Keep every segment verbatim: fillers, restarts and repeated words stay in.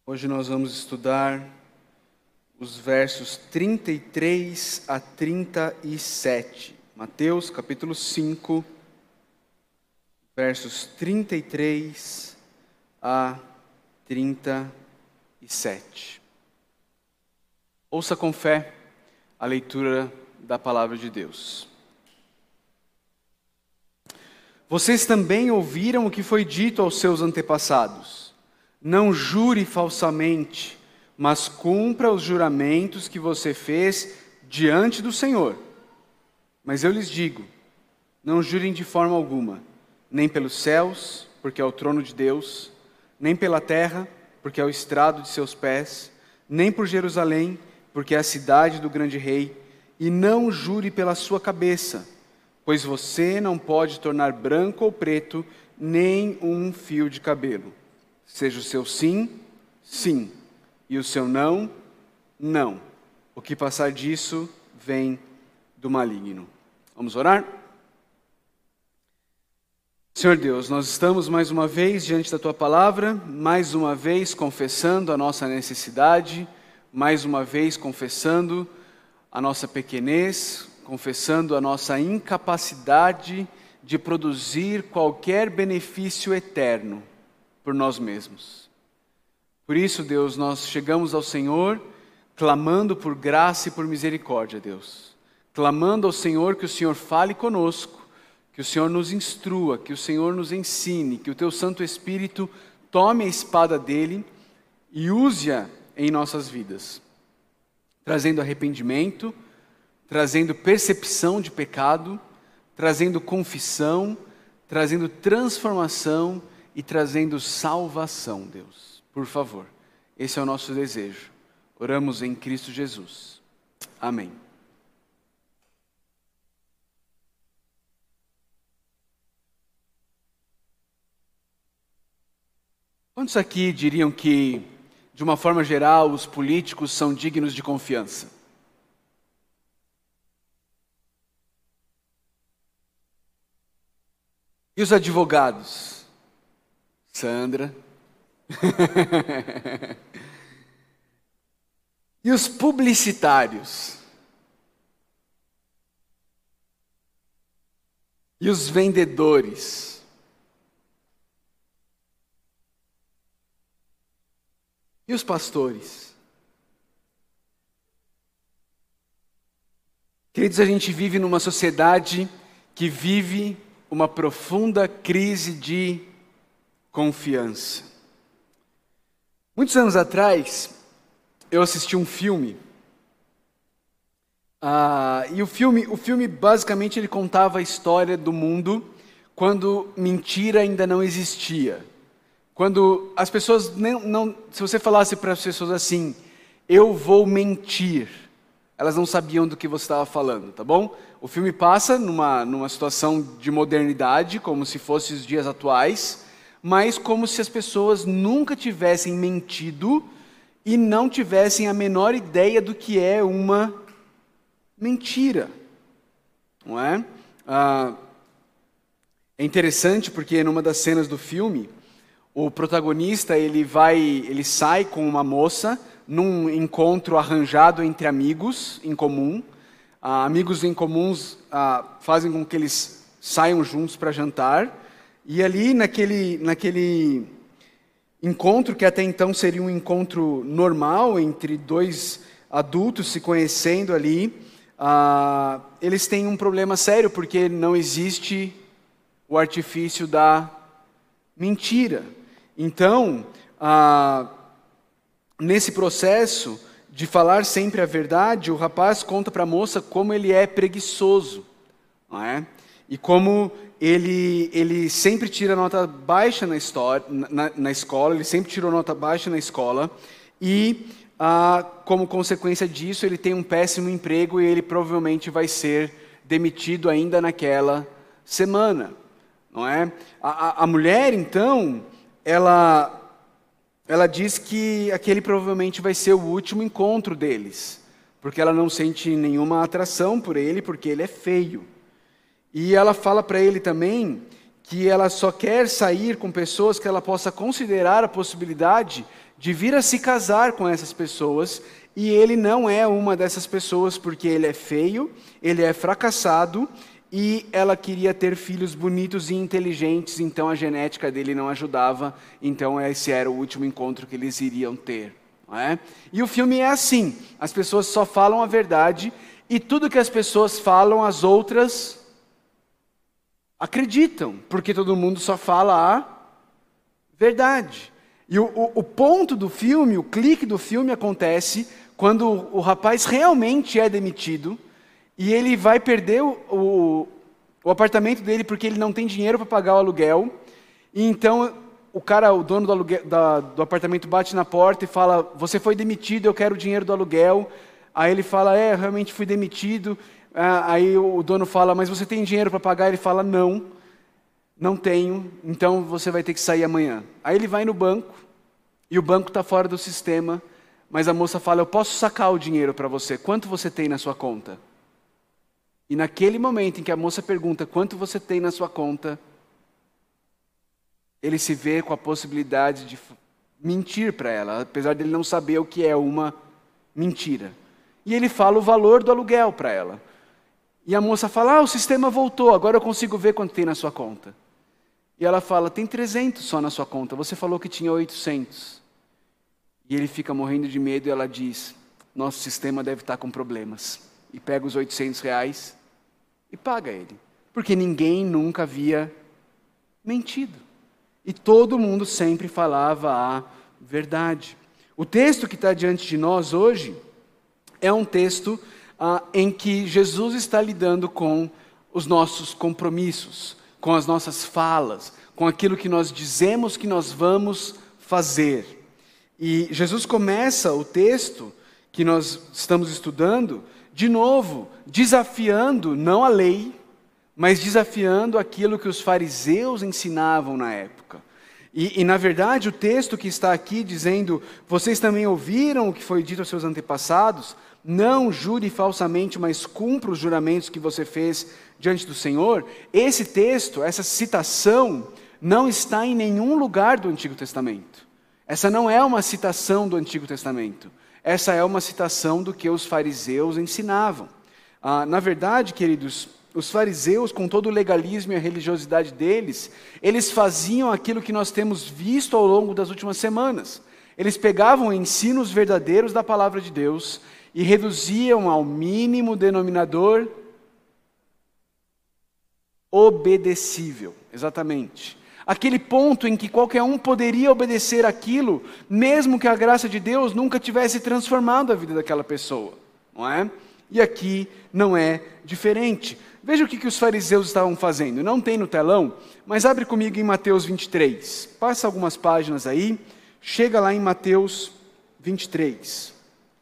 Hoje nós vamos estudar os versos trinta e três a trinta e sete. Mateus capítulo cinco, versos trinta e três a trinta e sete. Ouça com fé a leitura da palavra de Deus. Vocês também ouviram o que foi dito aos seus antepassados: não jure falsamente, mas cumpra os juramentos que você fez diante do Senhor. Mas eu lhes digo, não jurem de forma alguma, nem pelos céus, porque é o trono de Deus, nem pela terra, porque é o estrado de seus pés, nem por Jerusalém, porque é a cidade do grande rei, e não jure pela sua cabeça, pois você não pode tornar branco ou preto nem um fio de cabelo. Seja o seu sim, sim, e o seu não, não. O que passar disso vem do maligno. Vamos orar? Senhor Deus, nós estamos mais uma vez diante da Tua palavra, mais uma vez confessando a nossa necessidade, mais uma vez confessando a nossa pequenez, confessando a nossa incapacidade de produzir qualquer benefício eterno por nós mesmos. Por isso, Deus, nós chegamos ao Senhor clamando por graça e por misericórdia, Deus. Clamando ao Senhor que o Senhor fale conosco, que o Senhor nos instrua, que o Senhor nos ensine, que o Teu Santo Espírito tome a espada dele e use-a em nossas vidas, trazendo arrependimento, trazendo percepção de pecado, trazendo confissão, trazendo transformação e trazendo salvação, Deus. Por favor, esse é o nosso desejo. Oramos em Cristo Jesus. Amém. Quantos aqui diriam que, de uma forma geral, os políticos são dignos de confiança? E os advogados? Sandra. E os publicitários? E os vendedores? E os pastores? Queridos, a gente vive numa sociedade que vive uma profunda crise de confiança. Muitos anos atrás, eu assisti um filme, ah, e o filme, o filme basicamente ele contava a história do mundo quando mentira ainda não existia. Quando as pessoas não, não se você falasse para as pessoas assim, eu vou mentir, elas não sabiam do que você estava falando, tá bom? O filme passa numa, numa situação de modernidade, como se fosse os dias atuais, mas como se as pessoas nunca tivessem mentido e não tivessem a menor ideia do que é uma mentira, não é? Ah, é interessante porque numa das cenas do filme, o protagonista ele vai, ele sai com uma moça num encontro arranjado entre amigos em comum. Ah, amigos em comuns ah, fazem com que eles saiam juntos para jantar. E ali, naquele, naquele encontro, que até então seria um encontro normal, entre dois adultos se conhecendo ali, ah, eles têm um problema sério, porque não existe o artifício da mentira. Então, ah, nesse processo de falar sempre a verdade, o rapaz conta para a moça como ele é preguiçoso, não é? E como ele, ele sempre tira nota baixa na, história, na, na escola, ele sempre tirou nota baixa na escola, e ah, como consequência disso ele tem um péssimo emprego e ele provavelmente vai ser demitido ainda naquela semana, não é? A, a, a mulher, então, ela, ela diz que aquele provavelmente vai ser o último encontro deles, porque ela não sente nenhuma atração por ele, porque ele é feio. E ela fala para ele também que ela só quer sair com pessoas que ela possa considerar a possibilidade de vir a se casar com essas pessoas, e ele não é uma dessas pessoas porque ele é feio, ele é fracassado, e ela queria ter filhos bonitos e inteligentes, então a genética dele não ajudava, então esse era o último encontro que eles iriam ter. Não é? E o filme é assim, as pessoas só falam a verdade, e tudo que as pessoas falam, as outras acreditam, porque todo mundo só fala a verdade. E o, o, o ponto do filme, o clique do filme acontece quando o, o rapaz realmente é demitido, e ele vai perder o, o, o apartamento dele porque ele não tem dinheiro para pagar o aluguel. E então o cara, o dono do, aluguel, da, do apartamento bate na porta e fala: você foi demitido, eu quero o dinheiro do aluguel. Aí ele fala: é, realmente fui demitido. Ah, aí o dono fala: mas você tem dinheiro para pagar? Ele fala: não, não tenho, então você vai ter que sair amanhã. Aí ele vai no banco, e o banco está fora do sistema, mas a moça fala: eu posso sacar o dinheiro para você, quanto você tem na sua conta? E naquele momento em que a moça pergunta quanto você tem na sua conta, ele se vê com a possibilidade de mentir para ela, apesar dele não saber o que é uma mentira. E ele fala o valor do aluguel para ela. E a moça fala: ah, o sistema voltou, agora eu consigo ver quanto tem na sua conta. E ela fala: tem trezentos só na sua conta, você falou que tinha oitocentos. E ele fica morrendo de medo e ela diz: nosso sistema deve estar com problemas. E pega os oitocentos reais e paga ele. Porque ninguém nunca havia mentido. E todo mundo sempre falava a verdade. O texto que está diante de nós hoje é um texto ah, em que Jesus está lidando com os nossos compromissos, com as nossas falas, com aquilo que nós dizemos que nós vamos fazer. E Jesus começa o texto que nós estamos estudando, de novo, desafiando não a lei, mas desafiando aquilo que os fariseus ensinavam na época. E, e, na verdade, o texto que está aqui dizendo: vocês também ouviram o que foi dito aos seus antepassados, não jure falsamente, mas cumpra os juramentos que você fez diante do Senhor. Esse texto, essa citação, não está em nenhum lugar do Antigo Testamento. Essa não é uma citação do Antigo Testamento. Essa é uma citação do que os fariseus ensinavam. Ah, na verdade, queridos, os fariseus, com todo o legalismo e a religiosidade deles, eles faziam aquilo que nós temos visto ao longo das últimas semanas. Eles pegavam ensinos verdadeiros da palavra de Deus e reduziam ao mínimo denominador obedecível. Exatamente. Aquele ponto em que qualquer um poderia obedecer aquilo, mesmo que a graça de Deus nunca tivesse transformado a vida daquela pessoa, não é? E aqui não é diferente. Veja o que, que os fariseus estavam fazendo. Não tem no telão, mas abre comigo em Mateus vinte e três. Passa algumas páginas aí, chega lá em Mateus vinte e três.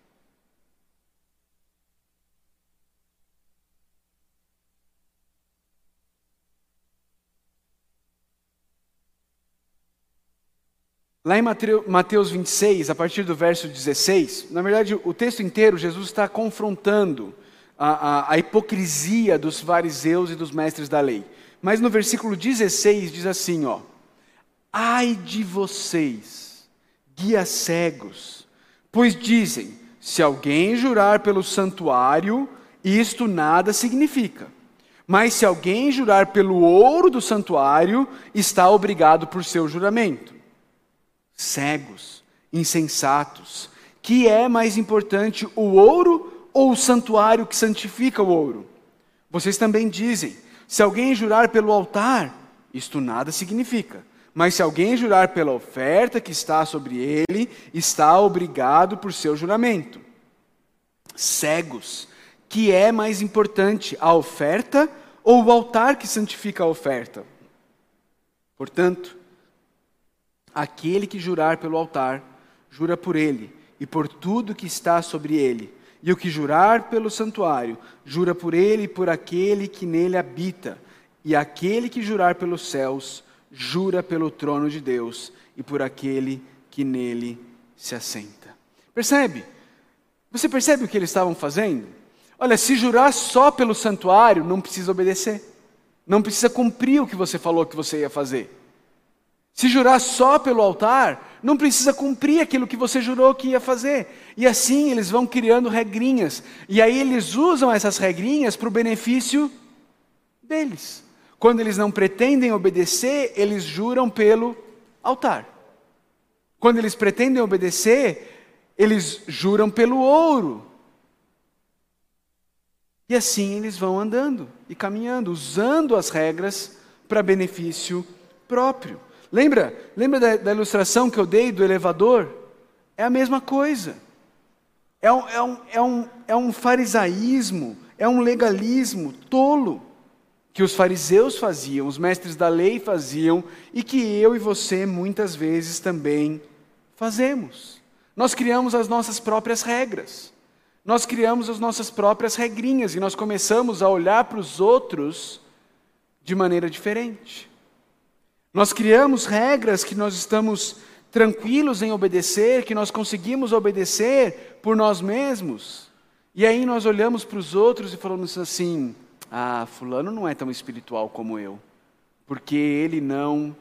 Lá em Mateus vinte e seis, a partir do verso dezesseis, na verdade o texto inteiro, Jesus está confrontando a, a, a hipocrisia dos fariseus e dos mestres da lei. Mas no versículo dezesseis diz assim, ó: ai de vocês, guias cegos, pois dizem, se alguém jurar pelo santuário, isto nada significa. Mas se alguém jurar pelo ouro do santuário, está obrigado por seu juramento. Cegos, insensatos, que é mais importante, o ouro ou o santuário que santifica o ouro? Vocês também dizem, se alguém jurar pelo altar, isto nada significa. Mas se alguém jurar pela oferta que está sobre ele, está obrigado por seu juramento. Cegos, que é mais importante, a oferta ou o altar que santifica a oferta? Portanto, aquele que jurar pelo altar, jura por ele e por tudo que está sobre ele. E o que jurar pelo santuário, jura por ele e por aquele que nele habita. E aquele que jurar pelos céus, jura pelo trono de Deus e por aquele que nele se assenta. Percebe? Você percebe o que eles estavam fazendo? Olha, se jurar só pelo santuário, não precisa obedecer. Não precisa cumprir o que você falou que você ia fazer. Se jurar só pelo altar, não precisa cumprir aquilo que você jurou que ia fazer. E assim eles vão criando regrinhas. E aí eles usam essas regrinhas para o benefício deles. Quando eles não pretendem obedecer, eles juram pelo altar. Quando eles pretendem obedecer, eles juram pelo ouro. E assim eles vão andando e caminhando, usando as regras para benefício próprio. Lembra? Lembra da, da ilustração que eu dei do elevador? É a mesma coisa. É um, é um, é um, é um farisaísmo, é um legalismo tolo que os fariseus faziam, os mestres da lei faziam e que eu e você muitas vezes também fazemos. Nós criamos as nossas próprias regras. Nós criamos as nossas próprias regrinhas e nós começamos a olhar para os outros de maneira diferente. Nós criamos regras que nós estamos tranquilos em obedecer, que nós conseguimos obedecer por nós mesmos. E aí nós olhamos para os outros e falamos assim, ah, fulano não é tão espiritual como eu, porque ele não...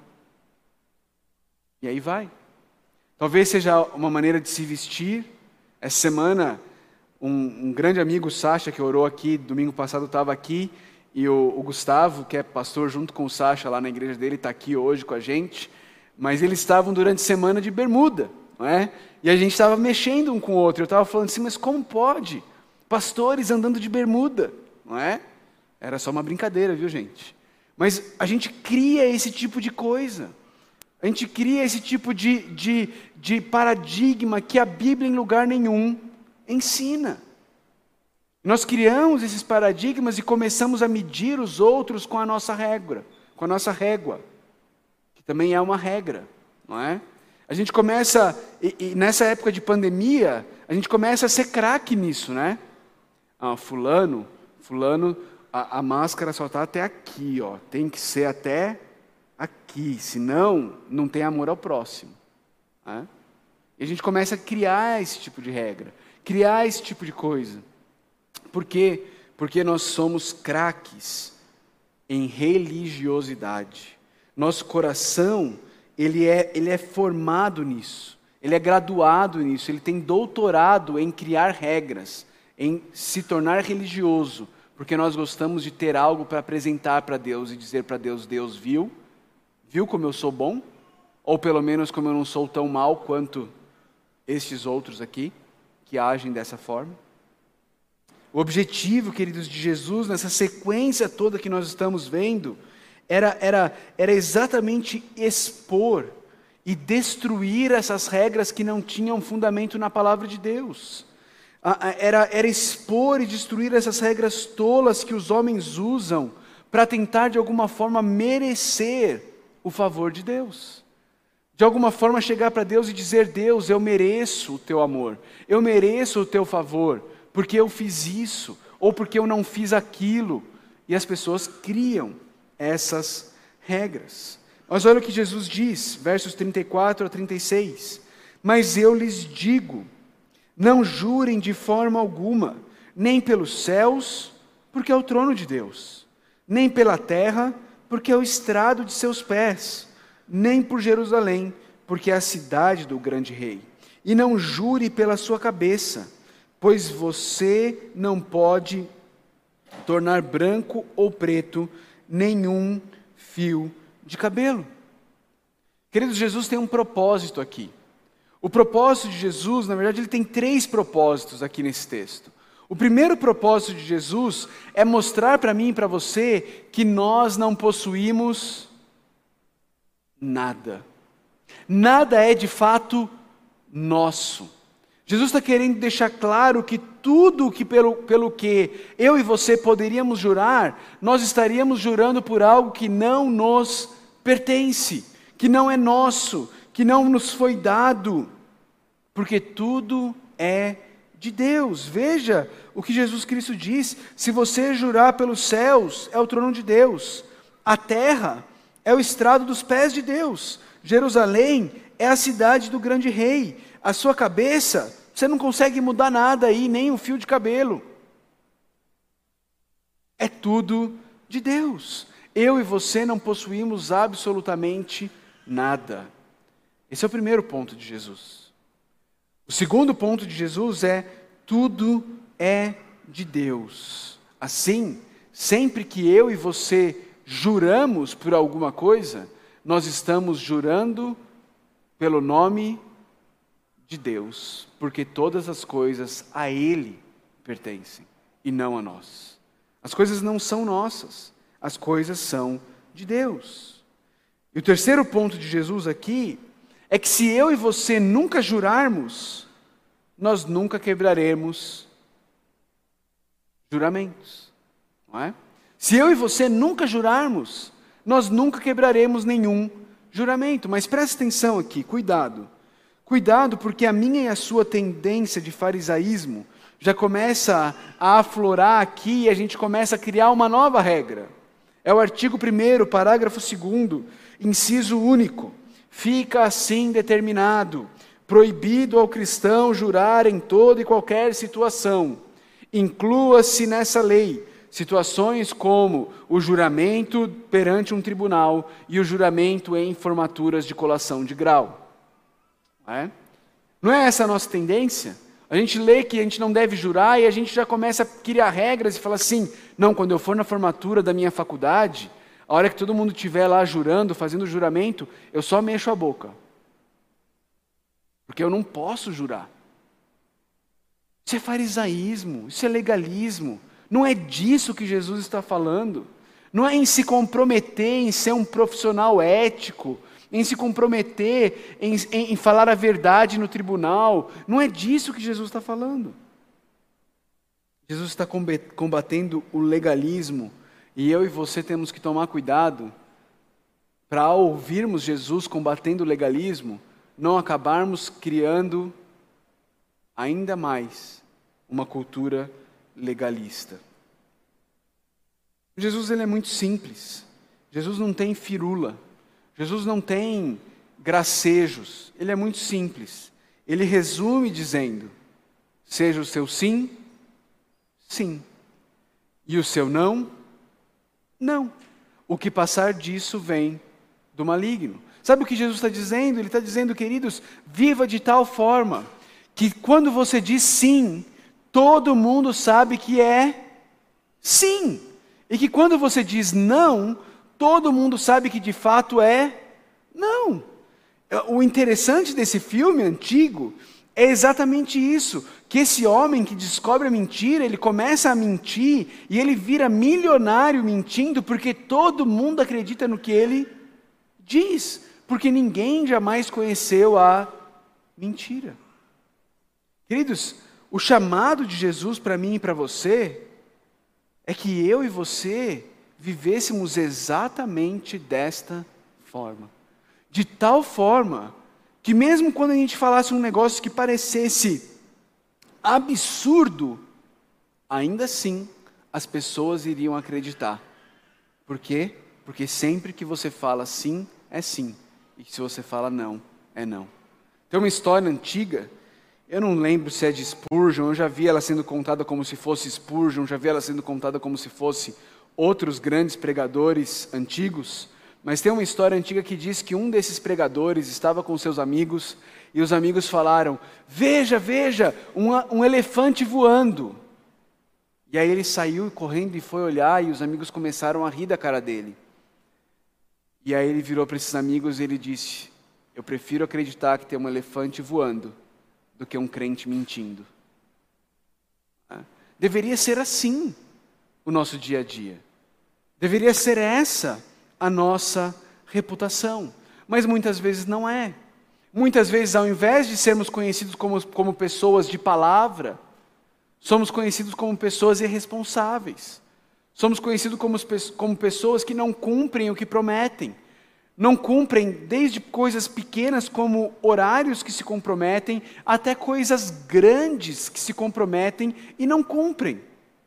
E aí vai. Talvez seja uma maneira de se vestir. Essa semana... Um, um grande amigo, Sacha, que orou aqui, domingo passado estava aqui, e o, o Gustavo, que é pastor junto com o Sacha lá na igreja dele, está aqui hoje com a gente, mas eles estavam durante a semana de bermuda, não é? E a gente estava mexendo um com o outro, eu estava falando assim, mas como pode? Pastores andando de bermuda, não é? Era só uma brincadeira, viu, gente? Mas a gente cria esse tipo de coisa, a gente cria esse tipo de, de, de paradigma que a Bíblia em lugar nenhum ensina. Nós criamos esses paradigmas e começamos a medir os outros com a nossa régua, com a nossa régua, que também é uma regra, não é? A gente começa, e, e nessa época de pandemia, a gente começa a ser craque nisso, né? Ah, fulano, fulano, a, a máscara só está até aqui, ó, tem que ser até aqui, senão não tem amor ao próximo. Né? E a gente começa a criar esse tipo de regra. Criar esse tipo de coisa. Por quê? Porque nós somos craques em religiosidade. Nosso coração, ele é, ele é formado nisso. Ele é graduado nisso. Ele tem doutorado em criar regras, em se tornar religioso. Porque nós gostamos de ter algo para apresentar para Deus e dizer para Deus, Deus viu? Viu como eu sou bom? Ou pelo menos como eu não sou tão mal quanto estes outros aqui? Que agem dessa forma. O objetivo, queridos, de Jesus, nessa sequência toda que nós estamos vendo, era, era, era exatamente expor e destruir essas regras que não tinham fundamento na palavra de Deus. Era, era expor e destruir essas regras tolas que os homens usam para tentar, de alguma forma, merecer o favor de Deus. De alguma forma chegar para Deus e dizer, Deus, eu mereço o teu amor, eu mereço o teu favor, porque eu fiz isso, ou porque eu não fiz aquilo. E as pessoas criam essas regras. Mas olha o que Jesus diz, versos trinta e quatro a trinta e seis. Mas eu lhes digo, não jurem de forma alguma, nem pelos céus, porque é o trono de Deus, nem pela terra, porque é o estrado de seus pés, nem por Jerusalém, porque é a cidade do grande rei. E não jure pela sua cabeça, pois você não pode tornar branco ou preto nenhum fio de cabelo. Queridos, Jesus tem um propósito aqui. O propósito de Jesus, na verdade, ele tem três propósitos aqui nesse texto. O primeiro propósito de Jesus é mostrar para mim e para você que nós não possuímos nada. Nada é de fato nosso. Jesus está querendo deixar claro que tudo que pelo, pelo que eu e você poderíamos jurar, nós estaríamos jurando por algo que não nos pertence, que não é nosso, que não nos foi dado, porque tudo é de Deus. Veja o que Jesus Cristo diz: se você jurar pelos céus, é o trono de Deus, a terra é o estrado dos pés de Deus, Jerusalém é a cidade do grande rei, a sua cabeça, você não consegue mudar nada aí, nem um fio de cabelo. É tudo de Deus. Eu e você não possuímos absolutamente nada. Esse é o primeiro ponto de Jesus. O segundo ponto de Jesus é: tudo é de Deus. Assim, sempre que eu e você juramos por alguma coisa, nós estamos jurando pelo nome de Deus, porque todas as coisas a Ele pertencem e não a nós. As coisas não são nossas, as coisas são de Deus. E o terceiro ponto de Jesus aqui é que se eu e você nunca jurarmos, nós nunca quebraremos juramentos, não é? Se eu e você nunca jurarmos, nós nunca quebraremos nenhum juramento. Mas presta atenção aqui, cuidado. Cuidado, porque a minha e a sua tendência de farisaísmo já começa a aflorar aqui e a gente começa a criar uma nova regra. É o artigo primeiro, parágrafo segundo, inciso único. Fica assim determinado: proibido ao cristão jurar em toda e qualquer situação. Inclua-se nessa lei situações como o juramento perante um tribunal e o juramento em formaturas de colação de grau. Não é? Não é essa a nossa tendência? A gente lê que a gente não deve jurar e a gente já começa a criar regras e fala assim: não, quando eu for na formatura da minha faculdade, a hora que todo mundo estiver lá jurando, fazendo juramento, eu só mexo a boca. Porque eu não posso jurar. Isso é farisaísmo, isso é legalismo. Não é disso que Jesus está falando. Não é em se comprometer em ser um profissional ético, em se comprometer em, em, em falar a verdade no tribunal. Não é disso que Jesus está falando. Jesus está combatendo o legalismo. E eu e você temos que tomar cuidado para, ao ouvirmos Jesus combatendo o legalismo, não acabarmos criando ainda mais uma cultura legalista. Jesus ele é muito simples. Jesus não tem firula. Jesus não tem gracejos. Ele é muito simples. Ele resume dizendo: seja o seu sim, sim. E o seu não, não. O que passar disso vem do maligno. Sabe o que Jesus está dizendo? Ele está dizendo, queridos, viva de tal forma que quando você diz sim, todo mundo sabe que é sim. E que quando você diz não, todo mundo sabe que de fato é não. O interessante desse filme antigo é exatamente isso, que esse homem que descobre a mentira, ele começa a mentir e ele vira milionário mentindo porque todo mundo acredita no que ele diz, porque ninguém jamais conheceu a mentira. Queridos, o chamado de Jesus para mim e para você é que eu e você vivêssemos exatamente desta forma. De tal forma que mesmo quando a gente falasse um negócio que parecesse absurdo, ainda assim as pessoas iriam acreditar. Por quê? Porque sempre que você fala sim, é sim. E se você fala não, é não. Tem uma história antiga, eu não lembro se é de Spurgeon, eu já vi ela sendo contada como se fosse Spurgeon, já vi ela sendo contada como se fosse outros grandes pregadores antigos, mas tem uma história antiga que diz que um desses pregadores estava com seus amigos e os amigos falaram: veja, veja, um, um elefante voando. E aí ele saiu correndo e foi olhar e os amigos começaram a rir da cara dele. E aí ele virou para esses amigos e ele disse: eu prefiro acreditar que tem um elefante voando do que um crente mentindo. Deveria ser assim o nosso dia a dia. Deveria ser essa a nossa reputação. Mas muitas vezes não é. Muitas vezes, ao invés de sermos conhecidos como, como pessoas de palavra, somos conhecidos como pessoas irresponsáveis. Somos conhecidos como, como pessoas que não cumprem o que prometem. Não cumprem desde coisas pequenas como horários que se comprometem, até coisas grandes que se comprometem e não cumprem.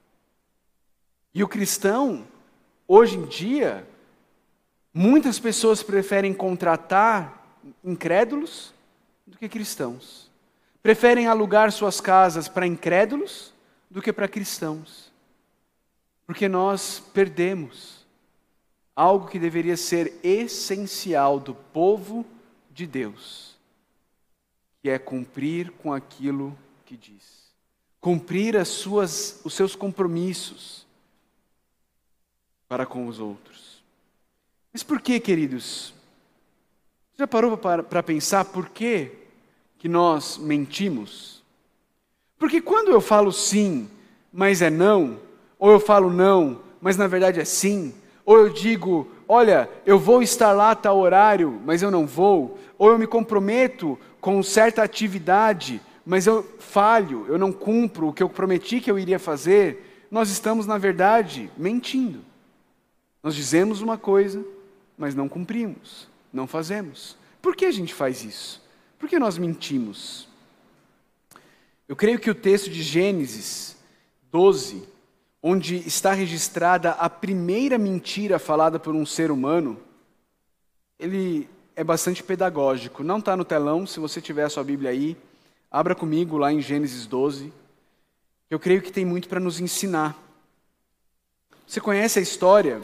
E o cristão, hoje em dia, muitas pessoas preferem contratar incrédulos do que cristãos. Preferem alugar suas casas para incrédulos do que para cristãos. Porque nós perdemos algo que deveria ser essencial do povo de Deus, que é cumprir com aquilo que diz. Cumprir as suas, os seus compromissos para com os outros. Mas por que, queridos? Já parou para pensar por que que nós mentimos? Porque quando eu falo sim, mas é não, ou eu falo não, mas na verdade é sim, ou eu digo, olha, eu vou estar lá a tal horário, mas eu não vou, ou eu me comprometo com certa atividade, mas eu falho, eu não cumpro o que eu prometi que eu iria fazer, nós estamos, na verdade, mentindo. Nós dizemos uma coisa, mas não cumprimos, não fazemos. Por que a gente faz isso? Por que nós mentimos? Eu creio que o texto de Gênesis doze, onde está registrada a primeira mentira falada por um ser humano, ele é bastante pedagógico. Não está no telão, se você tiver a sua Bíblia aí, abra comigo lá em Gênesis doze. Eu creio que tem muito para nos ensinar. Você conhece a história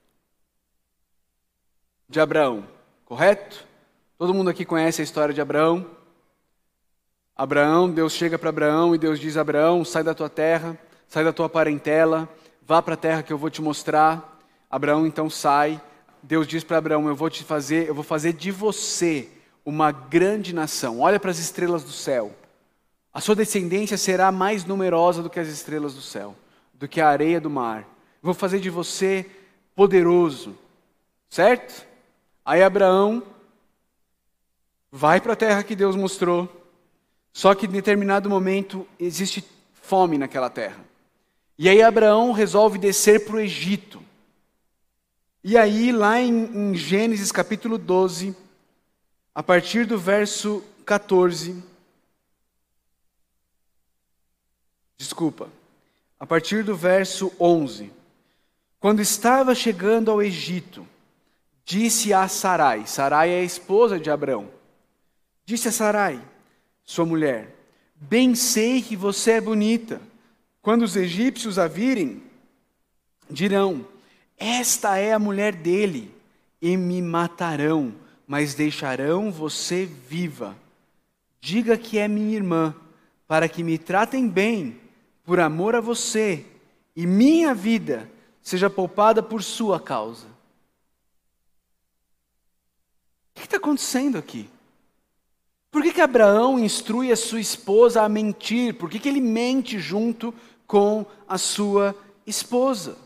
de Abraão, correto? Todo mundo aqui conhece a história de Abraão. Abraão, Deus chega para Abraão e Deus diz: Abraão, sai da tua terra, sai da tua parentela, vá para a terra que eu vou te mostrar. Abraão então sai. Deus diz para Abraão: eu vou te fazer, eu vou fazer de você uma grande nação. Olha para as estrelas do céu. A sua descendência será mais numerosa do que as estrelas do céu, do que a areia do mar. Eu vou fazer de você poderoso, certo? Aí Abraão vai para a terra que Deus mostrou, só que em determinado momento existe fome naquela terra. E aí Abraão resolve descer para o Egito. E aí lá em, em Gênesis capítulo doze, a partir do verso catorze, desculpa, a partir do verso onze, quando estava chegando ao Egito, disse a Sarai, Sarai é a esposa de Abraão, disse a Sarai, sua mulher: bem sei que você é bonita. Quando os egípcios a virem, dirão: esta é a mulher dele, e me matarão, mas deixarão você viva. Diga que é minha irmã, para que me tratem bem, por amor a você, e minha vida seja poupada por sua causa. O que está acontecendo aqui? Por que que Abraão instrui a sua esposa a mentir? Por que que ele mente junto com a sua esposa?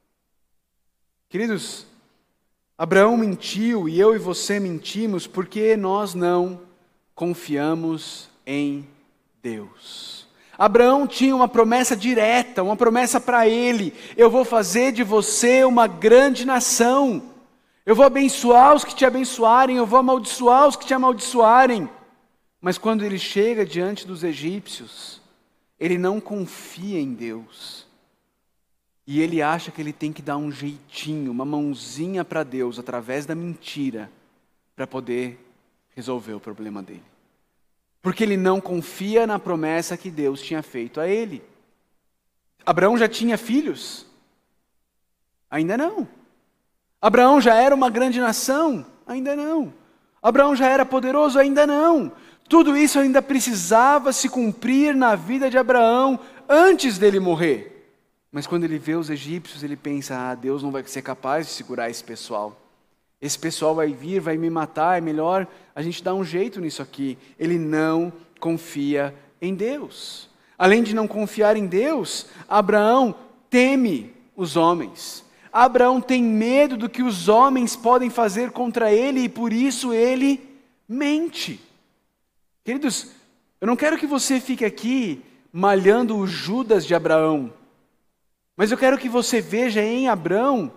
Queridos, Abraão mentiu e eu e você mentimos porque nós não confiamos em Deus. Abraão tinha uma promessa direta, uma promessa para ele: eu vou fazer de você uma grande nação. Eu vou abençoar os que te abençoarem, eu vou amaldiçoar os que te amaldiçoarem. Mas quando ele chega diante dos egípcios, ele não confia em Deus. E ele acha que ele tem que dar um jeitinho, uma mãozinha para Deus, através da mentira, para poder resolver o problema dele. Porque ele não confia na promessa que Deus tinha feito a ele. Abraão já tinha filhos? Ainda não. Abraão já era uma grande nação? Ainda não. Abraão já era poderoso? Ainda não. Tudo isso ainda precisava se cumprir na vida de Abraão antes dele morrer. Mas quando ele vê os egípcios, ele pensa: ah, Deus não vai ser capaz de segurar esse pessoal. Esse pessoal vai vir, vai me matar, é melhor a gente dar um jeito nisso aqui. Ele não confia em Deus. Além de não confiar em Deus, Abraão teme os homens. Abraão tem medo do que os homens podem fazer contra ele e por isso ele mente. Queridos, eu não quero que você fique aqui malhando o Judas de Abraão, mas eu quero que você veja em Abraão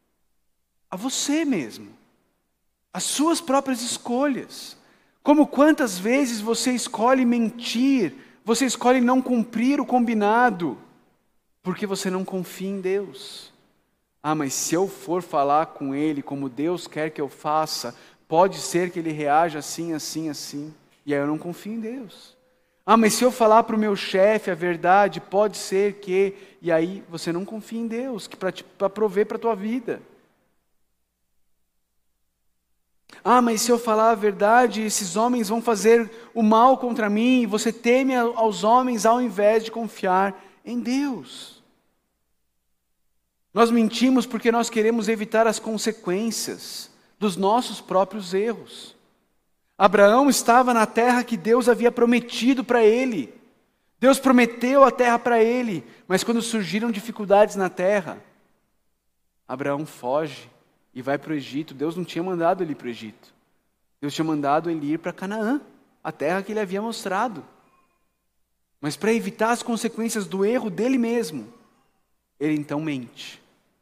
a você mesmo, as suas próprias escolhas. Como quantas vezes você escolhe mentir, você escolhe não cumprir o combinado, porque você não confia em Deus. Ah, mas se eu for falar com ele como Deus quer que eu faça, pode ser que ele reaja assim, assim, assim. E aí eu não confio em Deus. Ah, mas se eu falar para o meu chefe a verdade, pode ser que... E aí você não confia em Deus, que para prover para a tua vida. Ah, mas se eu falar a verdade, esses homens vão fazer o mal contra mim, e você teme aos homens ao invés de confiar em Deus. Nós mentimos porque nós queremos evitar as consequências dos nossos próprios erros. Abraão estava na terra que Deus havia prometido para ele. Deus prometeu a terra para ele, mas quando surgiram dificuldades na terra, Abraão foge e vai para o Egito. Deus não tinha mandado ele ir para o Egito. Deus tinha mandado ele ir para Canaã, a terra que ele havia mostrado. Mas para evitar as consequências do erro dele mesmo, ele então mente.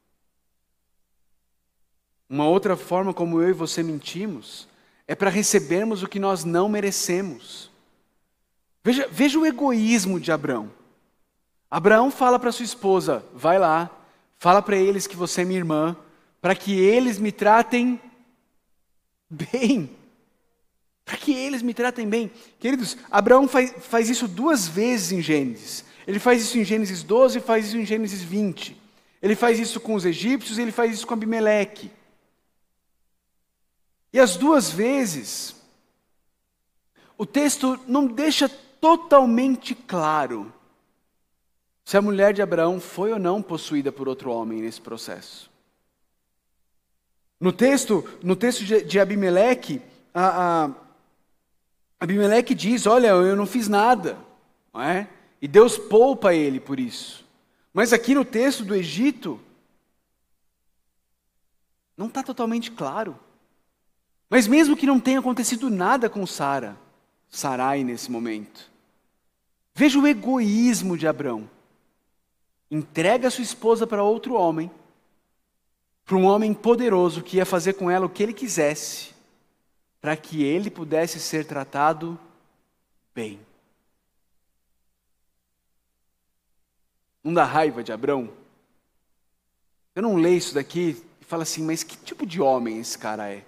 Uma outra forma como eu e você mentimos é para recebermos o que nós não merecemos. Veja, veja o egoísmo de Abraão. Abraão fala para sua esposa, vai lá, fala para eles que você é minha irmã, para que eles me tratem bem. Para que eles me tratem bem. Queridos, Abraão faz, faz isso duas vezes em Gênesis. Ele faz isso em Gênesis doze e faz isso em Gênesis vinte. Ele faz isso com os egípcios e ele faz isso com Abimeleque. E as duas vezes, o texto não deixa totalmente claro se a mulher de Abraão foi ou não possuída por outro homem nesse processo. No texto, no texto de, de Abimeleque, a, a, Abimeleque diz, olha, eu não fiz nada, não é? E Deus poupa ele por isso. Mas aqui no texto do Egito, não está totalmente claro. Mas mesmo que não tenha acontecido nada com Sara, Sarai nesse momento, veja o egoísmo de Abraão. Entrega sua esposa para outro homem, para um homem poderoso que ia fazer com ela o que ele quisesse, para que ele pudesse ser tratado bem. Não dá raiva de Abraão? Eu não leio isso daqui e falo assim, mas que tipo de homem esse cara é?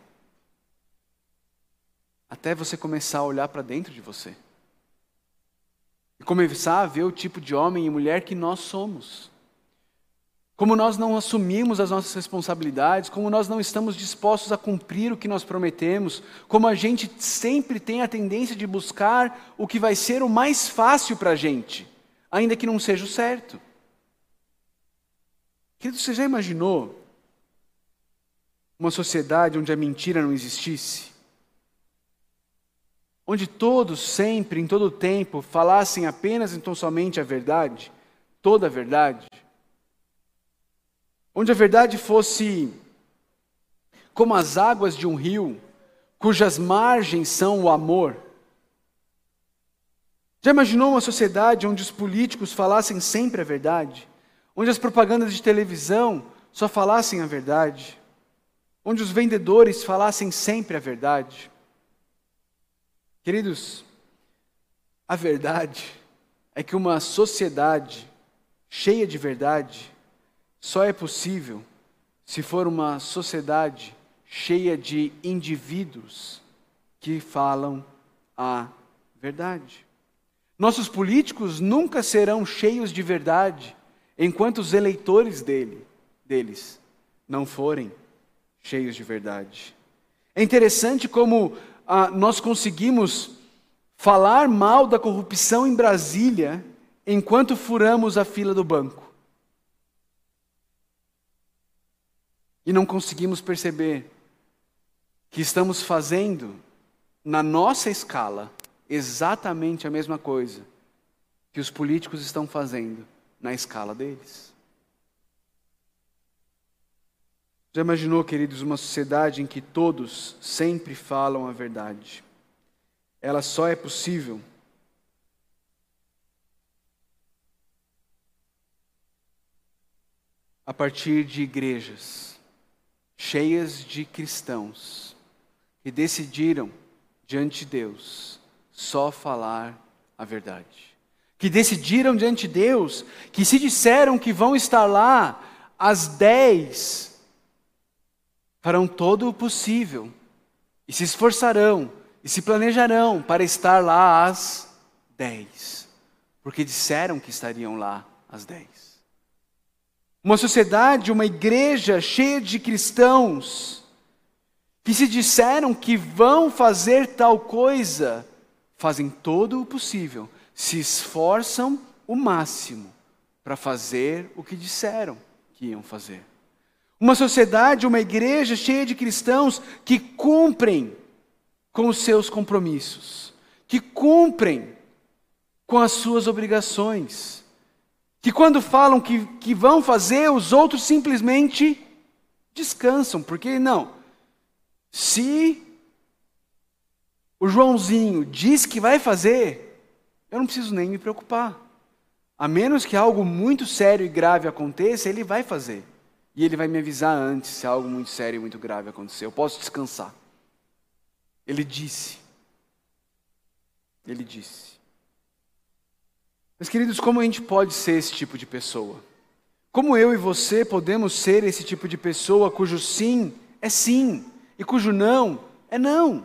Até você começar a olhar para dentro de você. E começar a ver o tipo de homem e mulher que nós somos. Como nós não assumimos as nossas responsabilidades, como nós não estamos dispostos a cumprir o que nós prometemos, como a gente sempre tem a tendência de buscar o que vai ser o mais fácil para a gente, ainda que não seja o certo. Querido, você já imaginou uma sociedade onde a mentira não existisse? Onde todos, sempre, em todo o tempo, falassem apenas então somente a verdade, toda a verdade. Onde a verdade fosse como as águas de um rio, cujas margens são o amor. Já imaginou uma sociedade onde os políticos falassem sempre a verdade? Onde as propagandas de televisão só falassem a verdade? Onde os vendedores falassem sempre a verdade? Queridos, a verdade é que uma sociedade cheia de verdade só é possível se for uma sociedade cheia de indivíduos que falam a verdade. Nossos políticos nunca serão cheios de verdade enquanto os eleitores dele, deles não forem cheios de verdade. É interessante como ah, nós conseguimos falar mal da corrupção em Brasília enquanto furamos a fila do banco. E não conseguimos perceber que estamos fazendo, na nossa escala, exatamente a mesma coisa que os políticos estão fazendo na escala deles. Já imaginou, queridos, uma sociedade em que todos sempre falam a verdade? Ela só é possível a partir de igrejas cheias de cristãos que decidiram, diante de Deus, só falar a verdade. Que decidiram diante de Deus, que se disseram que vão estar lá às dez, farão todo o possível, e se esforçarão, e se planejarão para estar lá às dez, porque disseram que estariam lá às dez. Uma sociedade, uma igreja cheia de cristãos, que se disseram que vão fazer tal coisa, fazem todo o possível, se esforçam o máximo para fazer o que disseram que iam fazer. Uma sociedade, uma igreja cheia de cristãos que cumprem com os seus compromissos, que cumprem com as suas obrigações, que quando falam que, que vão fazer, os outros simplesmente descansam, porque não, se o Joãozinho diz que vai fazer, eu não preciso nem me preocupar. A menos que algo muito sério e grave aconteça, ele vai fazer. E ele vai me avisar antes se algo muito sério e muito grave acontecer. Eu posso descansar. Ele disse. Ele disse. Mas, queridos, como a gente pode ser esse tipo de pessoa? Como eu e você podemos ser esse tipo de pessoa cujo sim é sim e cujo não é não?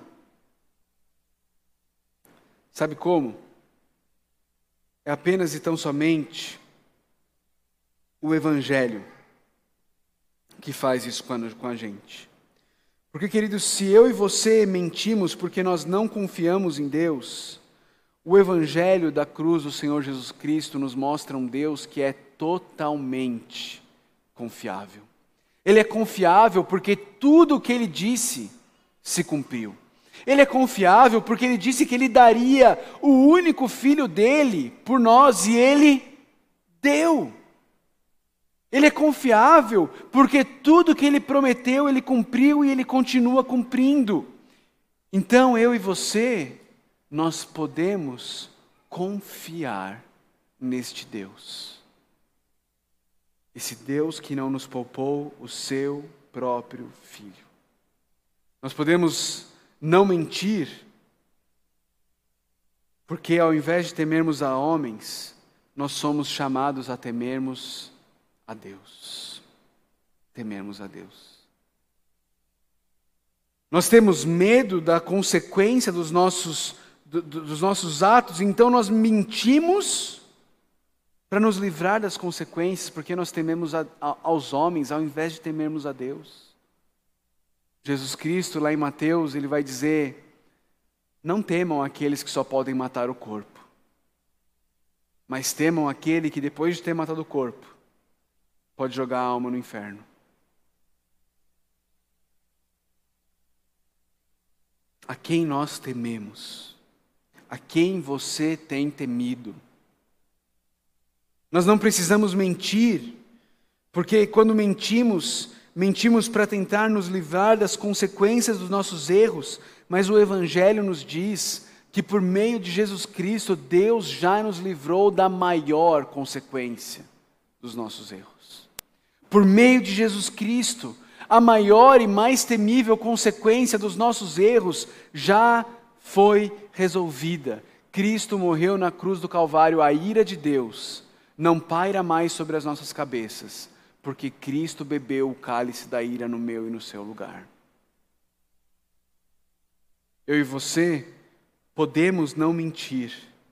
Sabe como? É apenas e tão somente o Evangelho que faz isso com a gente. Porque, queridos, se eu e você mentimos porque nós não confiamos em Deus, o Evangelho da cruz do Senhor Jesus Cristo nos mostra um Deus que é totalmente confiável. Ele é confiável porque tudo o que Ele disse se cumpriu. Ele é confiável porque Ele disse que Ele daria o único Filho dEle por nós e Ele deu. Ele é confiável porque tudo que Ele prometeu, Ele cumpriu e Ele continua cumprindo. Então, eu e você, nós podemos confiar neste Deus. Esse Deus que não nos poupou o seu próprio Filho. Nós podemos não mentir, porque ao invés de temermos a homens, nós somos chamados a temermos a Deus. Temermos a Deus. Nós temos medo da consequência dos nossos, do, dos nossos atos, então nós mentimos para nos livrar das consequências, porque nós tememos a, a, aos homens ao invés de temermos a Deus. Jesus Cristo, lá em Mateus, ele vai dizer: não temam aqueles que só podem matar o corpo, mas temam aquele que depois de ter matado o corpo, pode jogar a alma no inferno. A quem nós tememos? A quem você tem temido? Nós não precisamos mentir, porque quando mentimos, mentimos para tentar nos livrar das consequências dos nossos erros, mas o Evangelho nos diz que por meio de Jesus Cristo, Deus já nos livrou da maior consequência dos nossos erros. Por meio de Jesus Cristo, a maior e mais temível consequência dos nossos erros já foi resolvida. Cristo morreu na cruz do Calvário, a ira de Deus não paira mais sobre as nossas cabeças, porque Cristo bebeu o cálice da ira no meu e no seu lugar. Eu e você podemos não mentir,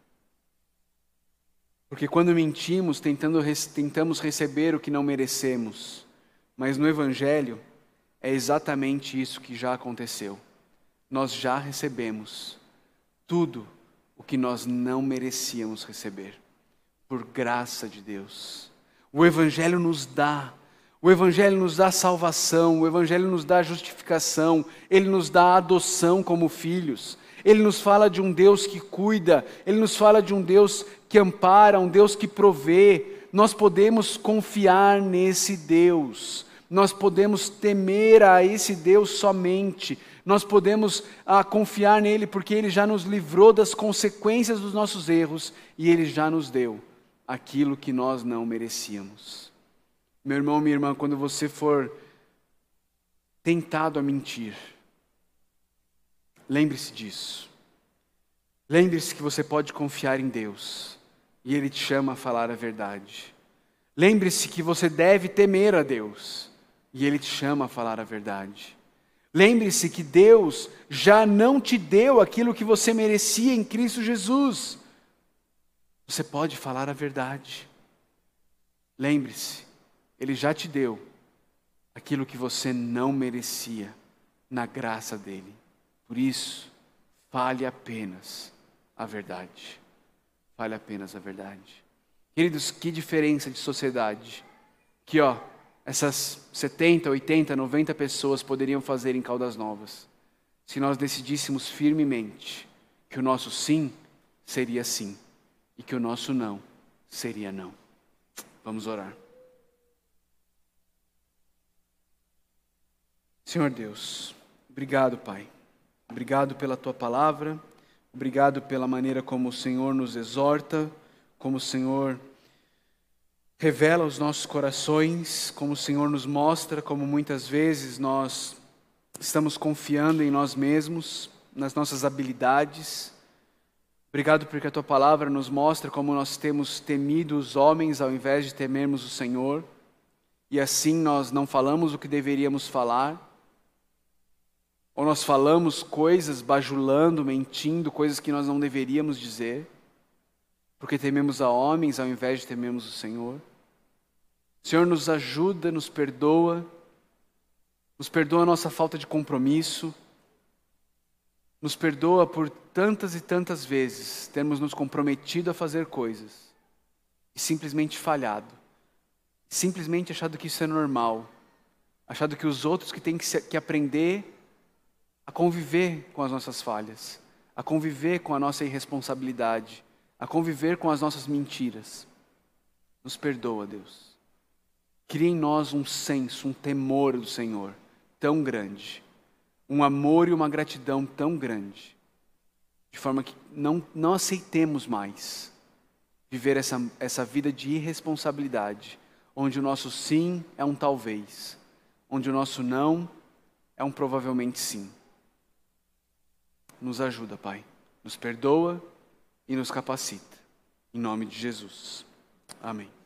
porque quando mentimos, tentando, tentamos receber o que não merecemos, mas no Evangelho é exatamente isso que já aconteceu. Nós já recebemos tudo o que nós não merecíamos receber, por graça de Deus. O Evangelho nos dá, o Evangelho nos dá salvação, o Evangelho nos dá justificação, Ele nos dá adoção como filhos, Ele nos fala de um Deus que cuida, Ele nos fala de um Deus que ampara, um Deus que provê. Nós podemos confiar nesse Deus, nós podemos temer a esse Deus somente, nós podemos ah, confiar nele porque Ele já nos livrou das consequências dos nossos erros e Ele já nos deu aquilo que nós não merecíamos. Meu irmão, minha irmã, quando você for tentado a mentir, lembre-se disso. Lembre-se que você pode confiar em Deus e Ele te chama a falar a verdade. Lembre-se que você deve temer a Deus e Ele te chama a falar a verdade. Lembre-se que Deus já não te deu aquilo que você merecia em Cristo Jesus. Você pode falar a verdade. Lembre-se, Ele já te deu aquilo que você não merecia na graça dele. Por isso, fale apenas a verdade. Fale apenas a verdade. Queridos, que diferença de sociedade que, ó, essas setenta, oitenta, noventa pessoas poderiam fazer em Caldas Novas, se nós decidíssemos firmemente que o nosso sim seria sim e que o nosso não seria não. Vamos orar. Senhor Deus, obrigado, Pai. Obrigado pela Tua palavra. Obrigado pela maneira como o Senhor nos exorta, como o Senhor revela os nossos corações, como o Senhor nos mostra, como muitas vezes nós estamos confiando em nós mesmos, nas nossas habilidades. Obrigado porque a Tua palavra nos mostra como nós temos temido os homens ao invés de temermos o Senhor. E assim nós não falamos o que deveríamos falar. Ou nós falamos coisas bajulando, mentindo, coisas que nós não deveríamos dizer. Porque tememos a homens ao invés de temermos o Senhor. O Senhor nos ajuda, nos perdoa. Nos perdoa a nossa falta de compromisso. Nos perdoa por tantas e tantas vezes termos nos comprometido a fazer coisas e simplesmente falhado. Simplesmente achado que isso é normal. Achado que os outros que têm que, se, que aprender a conviver com as nossas falhas, a conviver com a nossa irresponsabilidade, a conviver com as nossas mentiras. Nos perdoa, Deus. Cria em nós um senso, um temor do Senhor tão grande, um amor e uma gratidão tão grande, de forma que não, não aceitemos mais viver essa, essa vida de irresponsabilidade, onde o nosso sim é um talvez, onde o nosso não é um provavelmente sim. Nos ajuda, Pai. Nos perdoa e nos capacita. Em nome de Jesus. Amém.